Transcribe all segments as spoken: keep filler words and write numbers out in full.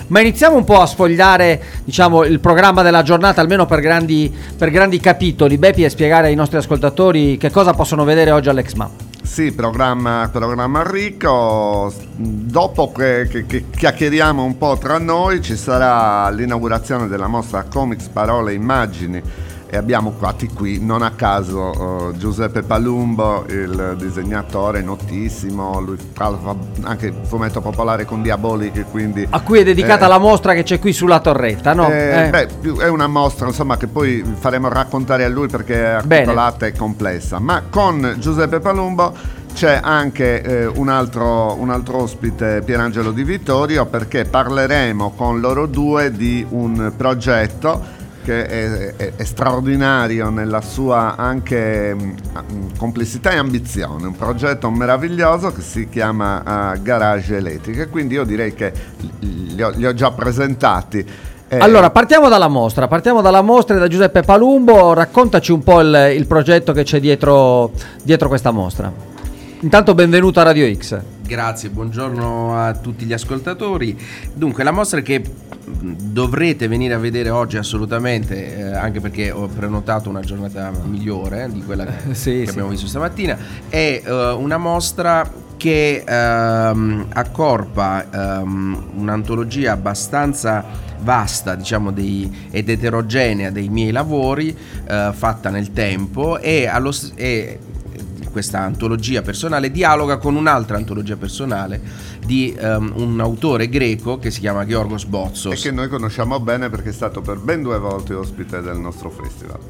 Ma iniziamo un po' a sfogliare, diciamo, il programma della giornata, almeno per grandi, per grandi capitoli, Beppi, e spiegare ai nostri ascoltatori che cosa possono vedere oggi all'Exma. Sì, programma, programma ricco. Dopo che, che, che chiacchieriamo un po' tra noi, ci sarà l'inaugurazione della mostra Comics, Parole e Immagini, e abbiamo quasi qui, non a caso, uh, Giuseppe Palumbo, il disegnatore notissimo, lui fa anche fumetto popolare con Diabolic, quindi a cui è dedicata eh, la mostra che c'è qui sulla torretta, no? Eh, eh. Beh, è una mostra, insomma, che poi faremo raccontare a lui perché è articolata e complessa. Ma con Giuseppe Palumbo c'è anche eh, un, altro, un altro ospite, Pierangelo Di Vittorio, perché parleremo con loro due di un progetto che è, è, è straordinario nella sua anche mh, complessità e ambizione, un progetto meraviglioso che si chiama uh, Garage Elettriche, quindi io direi che li ho, li ho già presentati. Eh, allora partiamo dalla mostra, partiamo dalla mostra e da Giuseppe Palumbo, raccontaci un po' il, il progetto che c'è dietro, dietro questa mostra. Intanto benvenuto a Radio X. Grazie, buongiorno a tutti gli ascoltatori. Dunque, la mostra che dovrete venire a vedere oggi assolutamente, eh, anche perché ho prenotato una giornata migliore eh, di quella che, sì, che sì. abbiamo visto stamattina, è uh, una mostra che um, accorpa um, un'antologia abbastanza vasta, diciamo, dei, ed eterogenea dei miei lavori, uh, fatta nel tempo, e allo e questa antologia personale dialoga con un'altra antologia personale di um, un autore greco che si chiama Giorgos Botsos, e che noi conosciamo bene perché è stato per ben due volte ospite del nostro festival.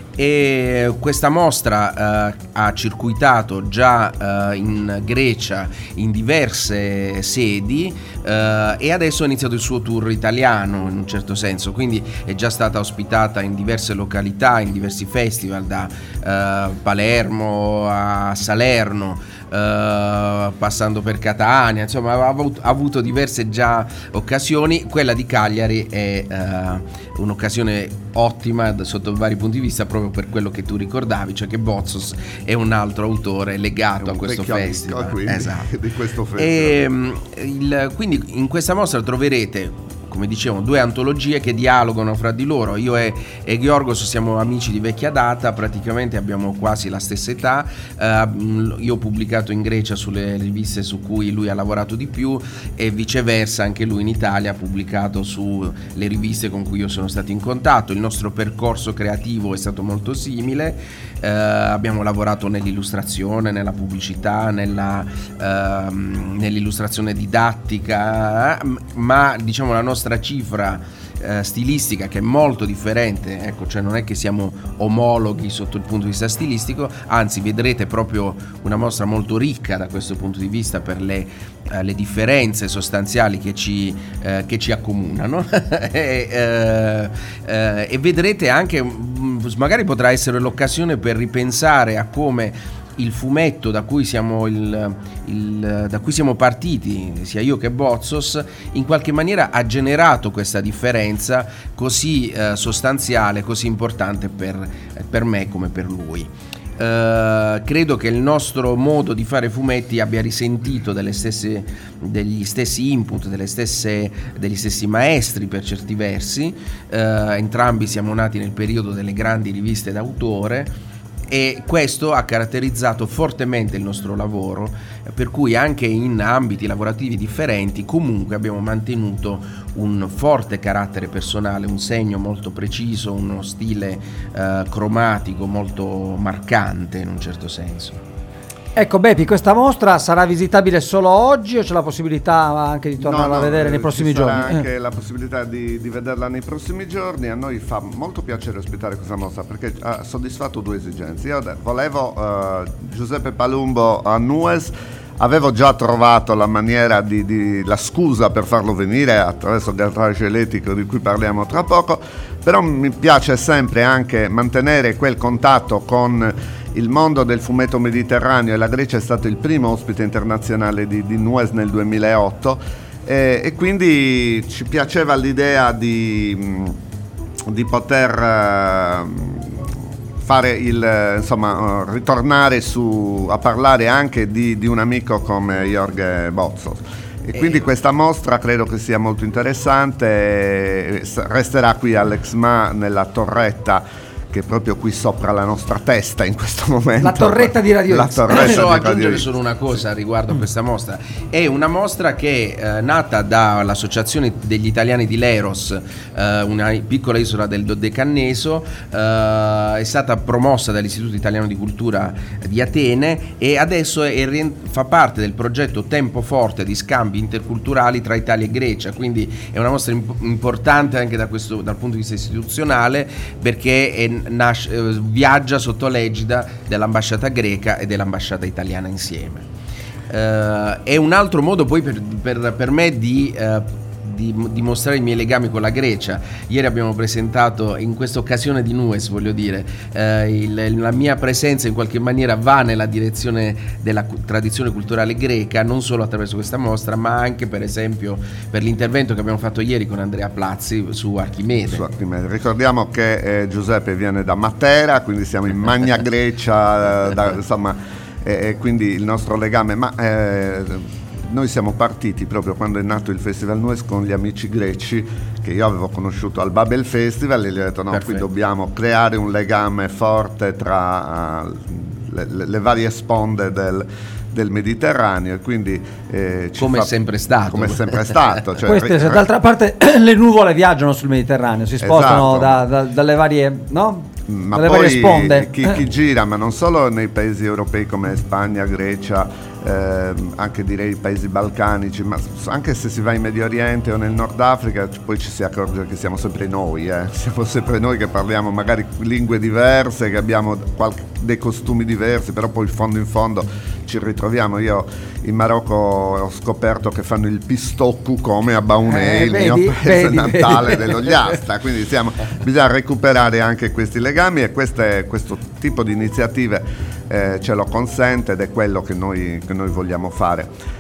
E questa mostra uh, ha circuitato già uh, in Grecia in diverse sedi uh, e adesso ha iniziato il suo tour italiano in un certo senso, quindi è già stata ospitata in diverse località, in diversi festival, da uh, Palermo a Salerno, Uh, passando per Catania, insomma ha avuto, ha avuto diverse già occasioni. Quella di Cagliari è uh, un'occasione ottima sotto vari punti di vista, proprio per quello che tu ricordavi, cioè che Botsos è un altro autore legato a questo festival, amico, quindi, esatto. di questo festival. E, il, quindi in questa mostra troverete, come dicevo, due antologie che dialogano fra di loro. Io e, e Giorgos siamo amici di vecchia data, praticamente abbiamo quasi la stessa età. Uh, io ho pubblicato in Grecia sulle riviste su cui lui ha lavorato di più, e viceversa anche lui in Italia ha pubblicato sulle riviste con cui io sono stato in contatto. Il nostro percorso creativo è stato molto simile. Uh, abbiamo lavorato nell'illustrazione, nella pubblicità, nella, uh, nell'illustrazione didattica, ma diciamo la nostra cifra eh, stilistica, che è molto differente, ecco, cioè non è che siamo omologhi sotto il punto di vista stilistico, anzi vedrete proprio una mostra molto ricca da questo punto di vista per le, eh, le differenze sostanziali che ci, eh, che ci accomunano e, eh, eh, e vedrete anche, magari potrà essere l'occasione per ripensare a come il fumetto da cui siamo il, il, da cui siamo partiti, sia io che Botsos, in qualche maniera ha generato questa differenza così eh, sostanziale, così importante per, per me come per lui. Uh, credo che il nostro modo di fare fumetti abbia risentito delle stesse, degli stessi input, delle stesse, degli stessi maestri per certi versi. Uh, entrambi siamo nati nel periodo delle grandi riviste d'autore, e questo ha caratterizzato fortemente il nostro lavoro, per cui anche in ambiti lavorativi differenti comunque abbiamo mantenuto un forte carattere personale, un segno molto preciso, uno stile eh, cromatico molto marcante in un certo senso. Ecco Beppi, questa mostra sarà visitabile solo oggi o c'è la possibilità anche di tornarla no, no, a vedere nei prossimi ci giorni? C'è anche la possibilità di, di vederla nei prossimi giorni. A noi fa molto piacere ospitare questa mostra perché ha soddisfatto due esigenze. Io volevo uh, Giuseppe Palumbo a Nues, avevo già trovato la maniera di, di la scusa per farlo venire attraverso Garage Elettrico di cui parliamo tra poco, però mi piace sempre anche mantenere quel contatto con il mondo del fumetto mediterraneo, e la Grecia è stato il primo ospite internazionale di, di Nues nel duemilaotto, e, e quindi ci piaceva l'idea di, di poter fare il, insomma, ritornare su, a parlare anche di, di un amico come Jorge Botsos. E quindi questa mostra credo che sia molto interessante, resterà qui all'Exma nella torretta che è proprio qui sopra la nostra testa in questo momento. La torretta di Radio X. Posso aggiungere solo una cosa riguardo a questa mostra. È una mostra che è eh, nata dall'Associazione degli Italiani di Leros, eh, una piccola isola del Dodecanneso, eh, è stata promossa dall'Istituto Italiano di Cultura di Atene e adesso è, fa parte del progetto Tempo Forte di scambi interculturali tra Italia e Grecia, quindi è una mostra imp- importante anche da questo, dal punto di vista istituzionale, perché è Nasce, viaggia sotto l'egida dell'ambasciata greca e dell'ambasciata italiana insieme. Uh, è un altro modo poi per, per, per me di, uh, di dimostrare i miei legami con la Grecia. Ieri abbiamo presentato, in questa occasione di Nues, voglio dire, uh, il, la mia presenza in qualche maniera va nella direzione della tradizione culturale greca, non solo attraverso questa mostra, ma anche per esempio per l'intervento che abbiamo fatto ieri con Andrea Plazzi su Archimede. Su Archimede. Ricordiamo che eh, Giuseppe viene da Matera, quindi siamo in Magna Grecia, da, insomma, e eh, quindi il nostro legame, ma eh, noi siamo partiti proprio quando è nato il Festival Nues con gli amici greci che io avevo conosciuto al Babel Festival e gli ho detto no, Perfetto. Qui dobbiamo creare un legame forte tra uh, le, le, le varie sponde del del Mediterraneo e quindi eh, come fa, è sempre stato come è sempre stato cioè, Queste, ri- d'altra parte le nuvole viaggiano sul Mediterraneo, si spostano esatto. da, da, dalle varie no? ma dalle poi varie sponde chi, chi gira, ma non solo nei paesi europei come Spagna, Grecia, eh, anche direi i paesi balcanici, ma anche se si va in Medio Oriente o nel Nord Africa poi ci si accorge che siamo sempre noi eh. siamo sempre noi che parliamo magari lingue diverse, che abbiamo qualche, dei costumi diversi, però poi in fondo in fondo ci ritroviamo. Io in Marocco ho scoperto che fanno il pistoccu come a Baunè, eh, il vedi, mio paese vedi, natale vedi. dell'Ogliastra, quindi siamo, bisogna recuperare anche questi legami e queste, questo tipo di iniziative eh, ce lo consente ed è quello che noi, che noi vogliamo fare.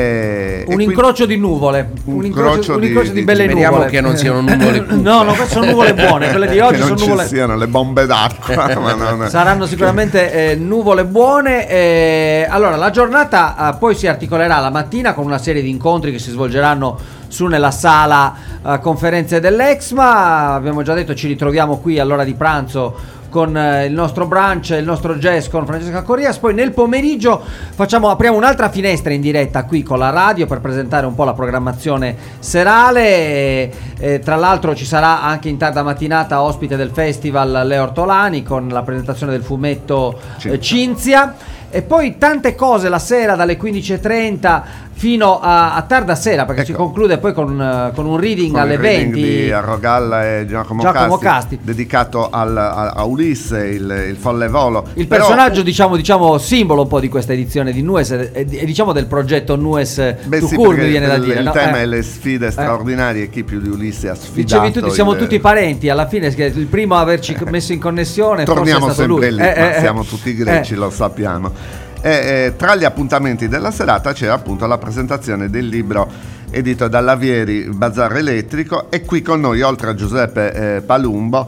E, un e incrocio di nuvole, un, un incrocio, incrocio, di, un incrocio di, di belle speriamo nuvole. Che non siano nuvole cupe. No, no, queste sono nuvole buone, quelle di oggi che non sono ci nuvole. siano le bombe d'acqua, ma non... saranno sicuramente eh, nuvole buone. Eh, allora, la giornata eh, poi si articolerà la mattina con una serie di incontri che si svolgeranno su nella sala eh, conferenze dell'Exma. Abbiamo già detto, ci ritroviamo qui all'ora di pranzo con eh, il nostro brunch, il nostro jazz con Francesca Corrias. Poi nel pomeriggio facciamo, apriamo un'altra finestra in diretta qui con la radio per presentare un po' la programmazione serale e, e, tra l'altro ci sarà anche in tarda mattinata ospite del festival Leo Ortolani con la presentazione del fumetto eh, Cinzia. E poi tante cose la sera dalle quindici e trenta fino a, a tarda sera, perché ecco, si conclude poi con, uh, con un reading con alle il reading venti di Arrogalla e Giacomo, Giacomo Casti, Casti, dedicato al, a, a Ulisse, il, il folle volo. Il Però, personaggio diciamo, diciamo simbolo un po' di questa edizione di Nues e, e, e diciamo del progetto Nues beh, sì, Tucur, mi viene da il, dire. Il no? tema eh. è le sfide eh. straordinarie, chi più di Ulisse ha sfidato. Dicevi tutti, siamo il... tutti parenti, alla fine il primo a averci messo in connessione torniamo forse è stato sempre lui. lì, eh, ma eh, siamo tutti greci, eh. lo sappiamo. E, eh, tra gli appuntamenti della serata c'è appunto la presentazione del libro edito dalla Vieri, Bazar Elettrico, e qui con noi oltre a Giuseppe eh, Palumbo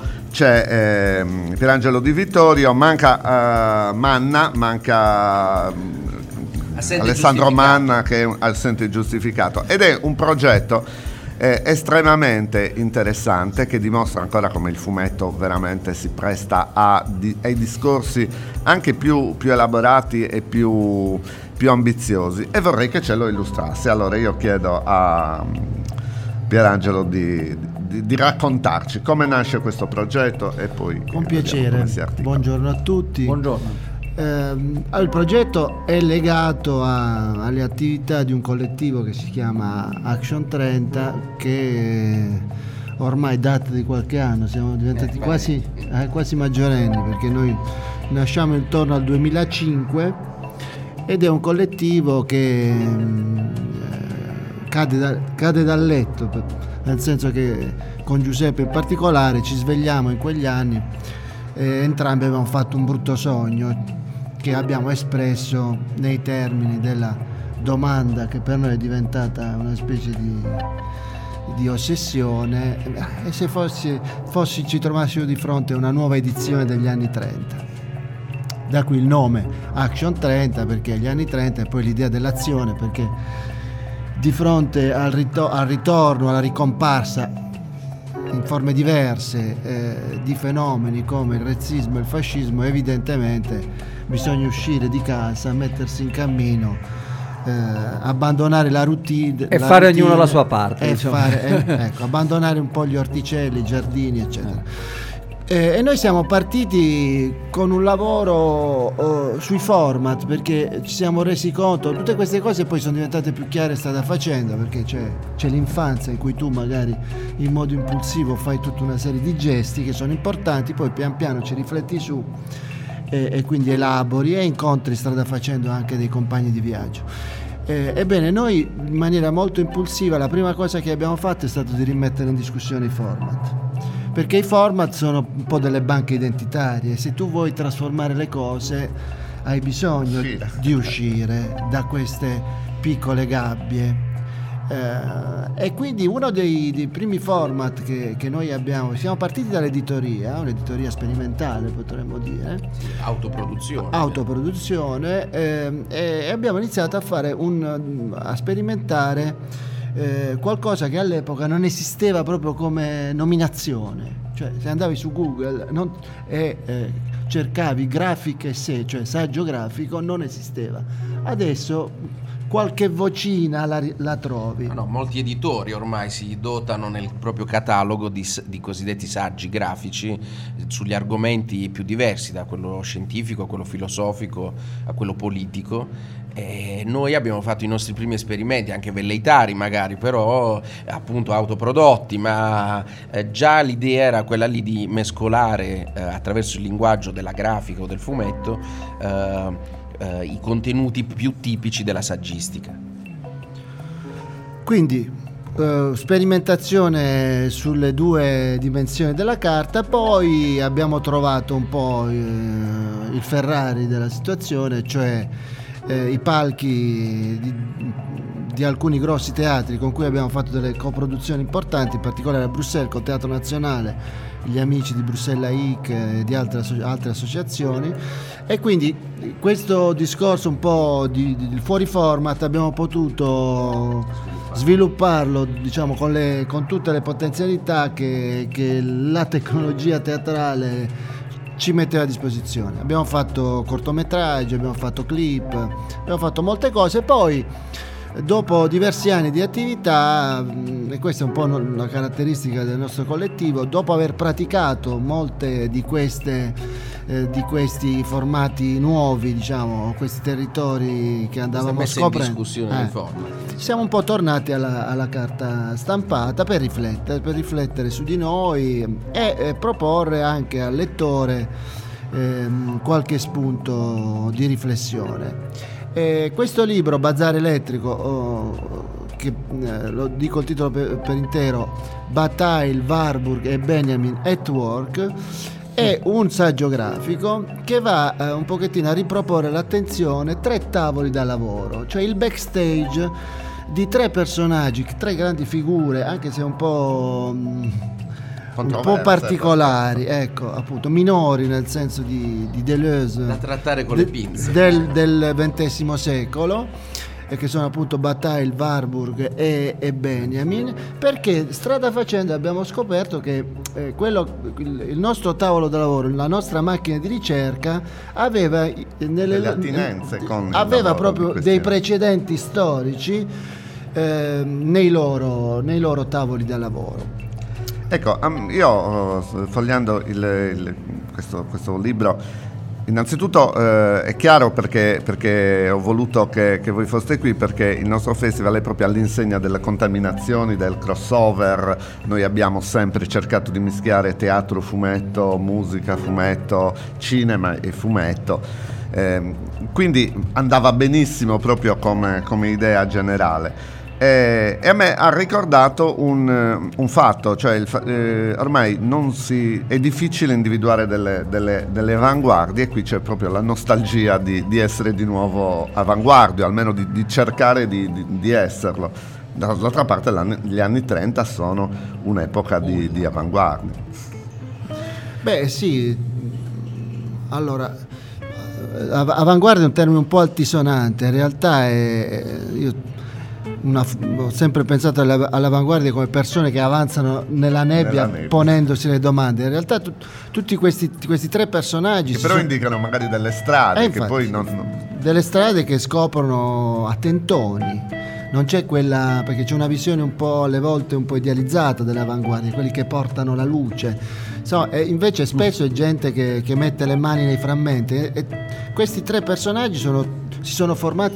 c'è eh, Pierangelo Di Vittorio, manca eh, Manna, manca eh, Alessandro Manna che è assente giustificato, ed è un progetto Eh, estremamente interessante che dimostra ancora come il fumetto veramente si presta a, di, ai discorsi anche più, più elaborati e più, più ambiziosi, e vorrei che ce lo illustrasse. Allora io chiedo a Pierangelo di, di, di raccontarci come nasce questo progetto e poi con piacere. Buongiorno a tutti. Buongiorno. Eh, il progetto è legato a, alle attività di un collettivo che si chiama Action trenta, che ormai data di qualche anno, siamo diventati quasi, eh, quasi maggiorenni, perché noi nasciamo intorno al duemilacinque ed è un collettivo che eh, cade, da, cade dal letto, nel senso che con Giuseppe in particolare ci svegliamo in quegli anni e entrambi avevamo fatto un brutto sogno che abbiamo espresso nei termini della domanda che per noi è diventata una specie di, di ossessione, e se fossi, fossi ci trovassimo di fronte a una nuova edizione degli anni trenta. Da qui il nome Action trenta, perché gli anni trenta, e poi l'idea dell'azione, perché di fronte al, rito- al ritorno, alla ricomparsa in forme diverse eh, di fenomeni come il razzismo e il fascismo, evidentemente bisogna uscire di casa, mettersi in cammino, eh, abbandonare la routine e la fare routine, ognuno la sua parte, e diciamo. fare, eh, ecco, abbandonare un po' gli orticelli, i giardini, eccetera. Eh, e noi siamo partiti con un lavoro oh, sui format, perché ci siamo resi conto, tutte queste cose poi sono diventate più chiare strada facendo, perché c'è, c'è l'infanzia in cui tu magari in modo impulsivo fai tutta una serie di gesti che sono importanti, poi pian piano ci rifletti su e, e quindi elabori e incontri strada facendo anche dei compagni di viaggio. Eh, ebbene, noi in maniera molto impulsiva la prima cosa che abbiamo fatto è stato di rimettere in discussione i format, perché i format sono un po' delle banche identitarie. Se tu vuoi trasformare le cose hai bisogno Sì. di uscire da queste piccole gabbie, eh, e quindi uno dei, dei primi format che, che noi abbiamo, siamo partiti dall'editoria, un'editoria sperimentale potremmo dire, Autoproduzione. autoproduzione, eh, e abbiamo iniziato a fare un, a sperimentare Eh, qualcosa che all'epoca non esisteva proprio come nominazione. Cioè, se andavi su Google non, e eh, cercavi grafiche se, cioè saggio grafico, non esisteva. Adesso qualche vocina la, la trovi. No, no, molti editori ormai si dotano nel proprio catalogo di, di cosiddetti saggi grafici sugli argomenti più diversi, da quello scientifico a quello filosofico a quello politico. E noi abbiamo fatto i nostri primi esperimenti, anche velleitari magari, però appunto autoprodotti, ma eh, già l'idea era quella lì di mescolare eh, attraverso il linguaggio della grafica o del fumetto eh, eh, i contenuti più tipici della saggistica. Quindi eh, sperimentazione sulle due dimensioni della carta, poi abbiamo trovato un po' eh, il Ferrari della situazione, cioè Eh, i palchi di, di alcuni grossi teatri con cui abbiamo fatto delle coproduzioni importanti, in particolare a Bruxelles col Teatro Nazionale, gli amici di Bruxelles A I C e di altre, asso- altre associazioni, e quindi questo discorso un po' di, di, di fuori format abbiamo potuto svilupparlo, diciamo, con, le, con tutte le potenzialità che, che la tecnologia teatrale ci metteva a disposizione. Abbiamo fatto cortometraggi, abbiamo fatto clip, abbiamo fatto molte cose. Poi dopo diversi anni di attività, e questa è un po' una caratteristica del nostro collettivo, dopo aver praticato molte di queste eh, di questi formati nuovi, diciamo, questi territori che andavamo a scoprire, in discussione eh, dei format. siamo un po' tornati alla, alla carta stampata per riflettere, per riflettere su di noi e eh, proporre anche al lettore ehm, qualche spunto di riflessione. E questo libro, Bazar Elettrico, oh, che eh, lo dico il titolo per, per intero, Bataille, Warburg e Benjamin at Work, è un saggio grafico che va eh, un pochettino a riproporre l'attenzione, tre tavoli da lavoro, cioè il backstage di tre personaggi, tre grandi figure, anche se un po' mh, un po' particolari, ecco, appunto minori nel senso di, di Deleuze, da trattare con le pinze, del, del ventesimo secolo, e che sono appunto Bataille, Warburg e, e Benjamin, perché strada facendo abbiamo scoperto che eh, quello, il, il nostro tavolo da lavoro, la nostra macchina di ricerca aveva nelle, delle attinenze con il aveva lavoro proprio di dei questi precedenti storici eh, nei loro, nei loro tavoli da lavoro. Ecco, io fogliando il, il, questo, questo libro, innanzitutto eh, è chiaro perché, perché ho voluto che, che voi foste qui, perché il nostro festival è proprio all'insegna delle contaminazioni, del crossover. Noi abbiamo sempre cercato di mischiare teatro, fumetto, musica, fumetto, cinema e fumetto. Eh, quindi andava benissimo proprio come, come idea generale. E a me ha ricordato un, un fatto, cioè il, eh, ormai non si, è difficile individuare delle, delle, delle avanguardie, e qui c'è proprio la nostalgia di, di essere di nuovo avanguardia, almeno di, di cercare di, di, di esserlo. Dall'altra parte gli anni trenta sono un'epoca di, di avanguardia. Beh sì, allora avanguardia è un termine un po' altisonante, in realtà è... Io, una, ho sempre pensato alla, all'avanguardia come persone che avanzano nella nebbia, Nella nebbia. ponendosi le domande. In realtà tu, tutti questi, questi tre personaggi Che si però sono- indicano magari delle strade Eh, che infatti, poi non, non- delle strade che scoprono a tentoni. Non c'è quella, perché c'è una visione un po' alle volte un po' idealizzata dell'avanguardia, quelli che portano la luce. So, e invece spesso è gente che, che mette le mani nei frammenti. E, e questi tre personaggi sono, si sono formati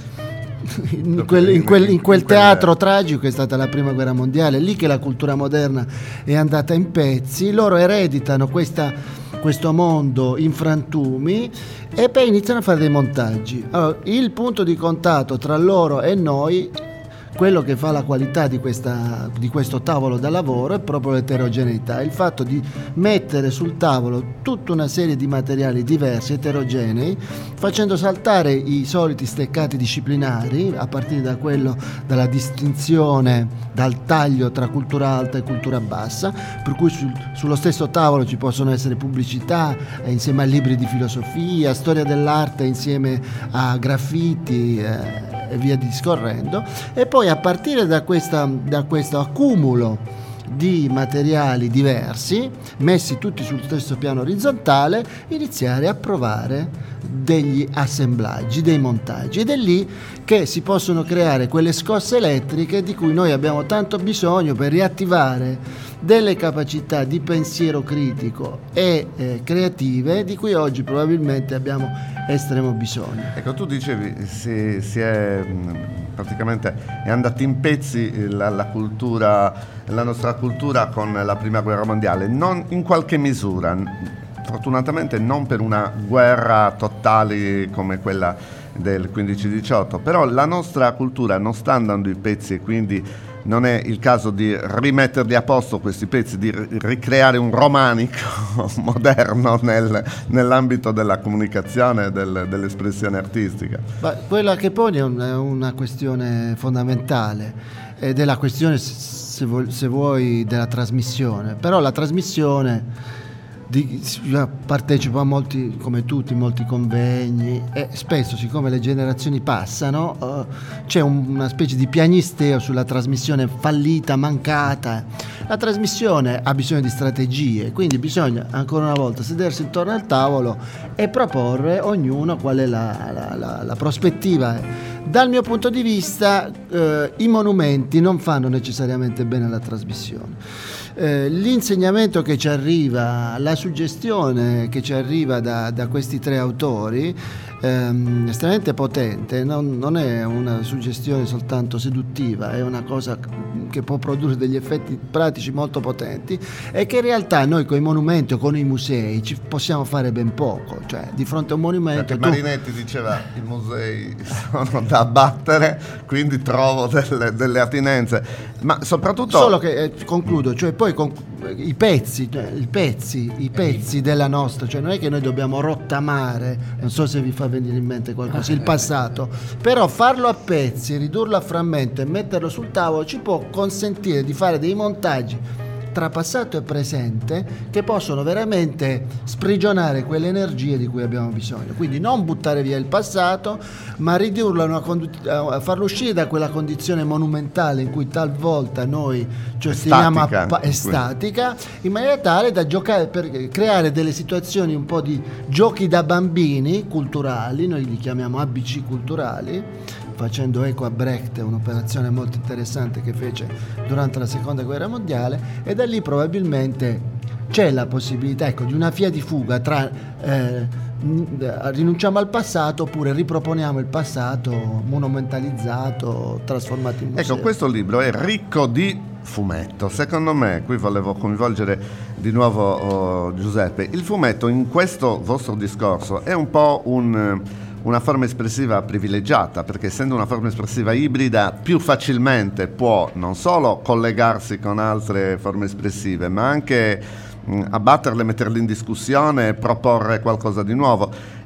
in quel, in quel- in quel teatro tragico che è stata la prima guerra mondiale, lì che la cultura moderna è andata in pezzi. Loro ereditano questa, questo mondo in frantumi e poi iniziano a fare dei montaggi. Allora, il punto di contatto tra loro e noi, quello che fa la qualità di, questa, di questo tavolo da lavoro, è proprio l'eterogeneità, il fatto di mettere sul tavolo tutta una serie di materiali diversi, eterogenei, facendo saltare i soliti steccati disciplinari, a partire da quello dalla distinzione, dal taglio tra cultura alta e cultura bassa, per cui sul, sullo stesso tavolo ci possono essere pubblicità eh, insieme a libri di filosofia, storia dell'arte insieme a graffiti eh, e via discorrendo, e poi a partire da, questa, da questo accumulo di materiali diversi messi tutti sul stesso piano orizzontale iniziare a provare degli assemblaggi, dei montaggi, ed è lì che si possono creare quelle scosse elettriche di cui noi abbiamo tanto bisogno per riattivare delle capacità di pensiero critico e eh, creative di cui oggi probabilmente abbiamo estremo bisogno. Ecco, tu dicevi si, si è mh, praticamente è andata in pezzi la, la cultura, la nostra cultura con la prima guerra mondiale, non in qualche misura, fortunatamente non per una guerra totale come quella del quindici diciotto, però la nostra cultura non sta andando in pezzi e quindi non è il caso di rimetterli a posto questi pezzi, di ricreare un romanico moderno nel, nell'ambito della comunicazione e del, dell'espressione artistica. Ma quella che poni è, un, è una questione fondamentale ed è la questione, se vuoi, se vuoi, della trasmissione. Però la trasmissione, di, io partecipo a molti, come tutti, molti convegni e spesso, siccome le generazioni passano, uh, c'è un, una specie di piagnisteo sulla trasmissione fallita, mancata. La trasmissione ha bisogno di strategie, quindi bisogna ancora una volta sedersi intorno al tavolo e proporre ognuno qual è la, la, la, la prospettiva. Dal mio punto di vista eh, i monumenti non fanno necessariamente bene alla trasmissione. Eh, l'insegnamento che ci arriva, la suggestione che ci arriva da, da questi tre autori ehm, estremamente potente, non, non è una suggestione soltanto seduttiva, è una cosa che può produrre degli effetti pratici molto potenti e che in realtà noi con i monumenti o con i musei ci possiamo fare ben poco, cioè di fronte a un monumento Perché tu... Marinetti diceva i musei sono da abbattere, quindi trovo delle, delle attinenze, ma soprattutto Solo che eh, concludo, cioè poi con, i pezzi, cioè, i pezzi, i pezzi della nostra, cioè non è che noi dobbiamo rottamare, non so se vi fa venire in mente qualcosa, il passato, però farlo a pezzi, ridurlo a frammento e metterlo sul tavolo ci può consentire di fare dei montaggi tra passato e presente che possono veramente sprigionare quelle energie di cui abbiamo bisogno. Quindi non buttare via il passato, ma ridurlo a, una condu- a farlo uscire da quella condizione monumentale in cui talvolta noi ci ostiniamo a Statica, pa- è statica, in maniera tale da giocare, per creare delle situazioni un po' di giochi da bambini culturali, noi li chiamiamo A B C culturali, facendo eco a Brecht, un'operazione molto interessante che fece durante la seconda guerra mondiale, e da lì probabilmente c'è la possibilità, ecco, di una via di fuga tra eh, rinunciamo al passato oppure riproponiamo il passato monumentalizzato, trasformato in museo. ecco, questo libro è ricco di fumetto. Secondo me, qui volevo coinvolgere di nuovo oh, Giuseppe, il fumetto in questo vostro discorso è un po' un una forma espressiva privilegiata, perché essendo una forma espressiva ibrida più facilmente può non solo collegarsi con altre forme espressive, ma anche mh, abbatterle, metterle in discussione e proporre qualcosa di nuovo.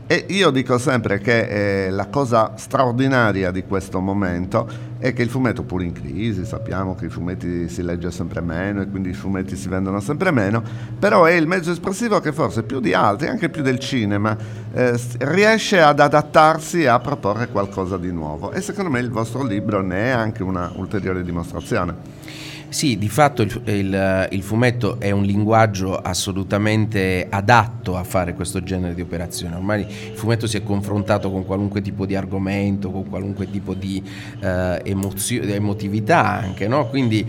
E io dico sempre che eh, la cosa straordinaria di questo momento è che il fumetto, pur in crisi, sappiamo che i fumetti si legge sempre meno e quindi i fumetti si vendono sempre meno, però è il mezzo espressivo che forse più di altri, anche più del cinema, eh, riesce ad adattarsi e a proporre qualcosa di nuovo, e secondo me il vostro libro ne è anche una ulteriore dimostrazione. Sì, di fatto il, il, il fumetto è un linguaggio assolutamente adatto a fare questo genere di operazione. Ormai il fumetto si è confrontato con qualunque tipo di argomento, con qualunque tipo di eh, emozio- emotività anche, no? Quindi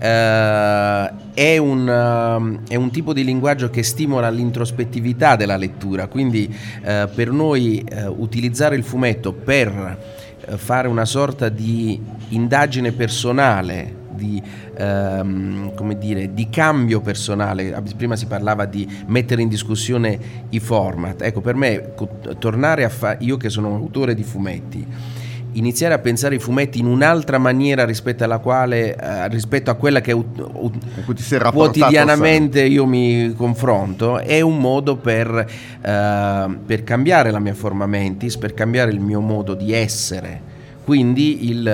eh, è, un, è un tipo di linguaggio che stimola l'introspettività della lettura, quindi eh, per noi eh, utilizzare il fumetto per eh, fare una sorta di indagine personale, di ehm, come dire, di cambio personale. Prima si parlava di mettere in discussione i format. Ecco, per me co- tornare a fare, io che sono un autore di fumetti, iniziare a pensare i fumetti in un'altra maniera rispetto alla quale eh, rispetto a quella che ut- ut- quotidianamente io mi confronto, è un modo per, eh, per cambiare la mia forma mentis, per cambiare il mio modo di essere. Quindi il,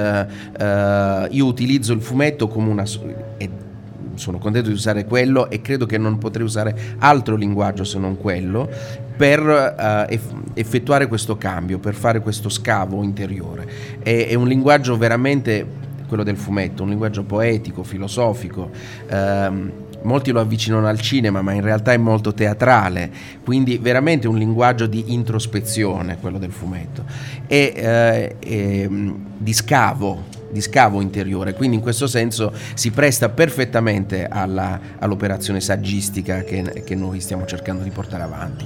uh, io utilizzo il fumetto come una... E sono contento di usare quello e credo che non potrei usare altro linguaggio se non quello per uh, eff- effettuare questo cambio, per fare questo scavo interiore. È, è un linguaggio veramente, quello del fumetto, un linguaggio poetico, filosofico. Um, Molti lo avvicinano al cinema, ma in realtà è molto teatrale, quindi veramente un linguaggio di introspezione, quello del fumetto, e, eh, e di scavo, di scavo interiore. Quindi in questo senso si presta perfettamente alla, all'operazione saggistica che, che noi stiamo cercando di portare avanti.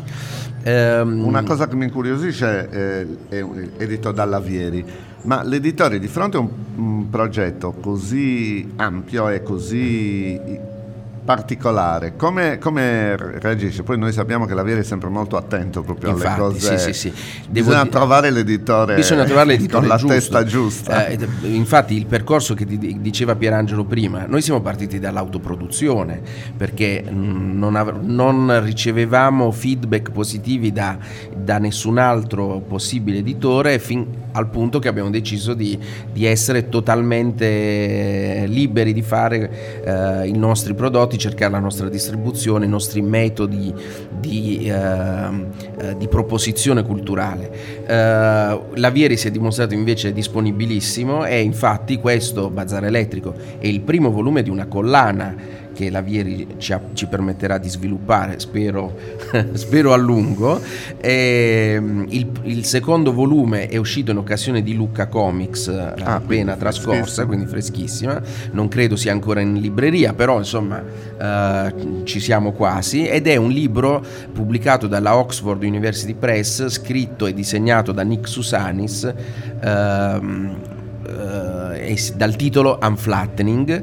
Um, Una cosa che mi incuriosisce è, è edito dalla Vieri, ma l'editore di fronte a un, un progetto così ampio e così particolare, come, come reagisce? Poi noi sappiamo che la Vieri è sempre molto attento proprio Infatti, alle cose. Sì, sì, sì. Bisogna Devo trovare l'editore, bisogna trovare l'editore con la giusto. testa giusta. Eh, infatti il percorso che ti diceva Pierangelo prima, noi siamo partiti dall'autoproduzione perché non, av- non ricevevamo feedback positivi da, da nessun altro possibile editore, fin al punto che abbiamo deciso di, di essere totalmente liberi di fare eh, i nostri prodotti, cercare la nostra distribuzione, i nostri metodi di, eh, di proposizione culturale. Eh, la Vieri si è dimostrato invece disponibilissimo e infatti questo Bazar Elettrico è il primo volume di una collana che la Vieri ci, ha, ci permetterà di sviluppare, spero, spero a lungo. E, il, il secondo volume è uscito in occasione di Lucca Comics ah, appena trascorsa, quindi freschissima. Non credo sia ancora in libreria, però insomma eh, ci siamo quasi. Ed è un libro pubblicato dalla Oxford University Press, scritto e disegnato da Nick Susanis, ehm, eh, dal titolo Unflattening,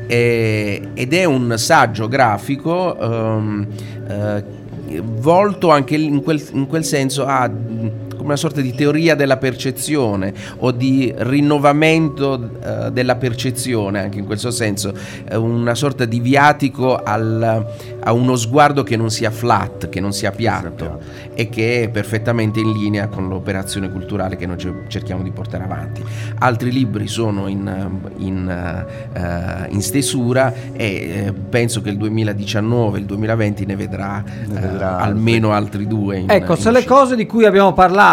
eh, ed è un saggio grafico ehm, eh, volto anche in quel, in quel senso a come una sorta di teoria della percezione o di rinnovamento eh, della percezione, anche in questo senso, eh, una sorta di viatico al, a uno sguardo che non sia flat, che non sia piatto e che è perfettamente in linea con l'operazione culturale che noi cerchiamo di portare avanti. Altri libri sono in, in, uh, in stesura e eh, penso che il duemiladiciannove, il duemilaventi ne vedrà, ne vedrà uh, almeno altri due. In, ecco, in se le cose di cui abbiamo parlato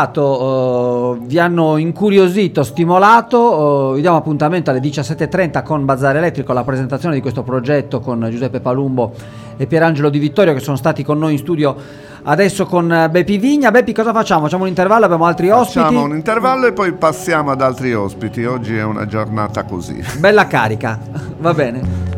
uh, vi hanno incuriosito, stimolato, uh, vi diamo appuntamento alle diciassette e trenta con Bazar Elettrico, alla presentazione di questo progetto con Giuseppe Palumbo e Pierangelo Di Vittorio, che sono stati con noi in studio adesso con Beppi Vigna. Beppi, cosa facciamo? Facciamo un intervallo, abbiamo altri ospiti? Facciamo un intervallo e poi passiamo ad altri ospiti. Oggi è una giornata così. Bella carica, va bene.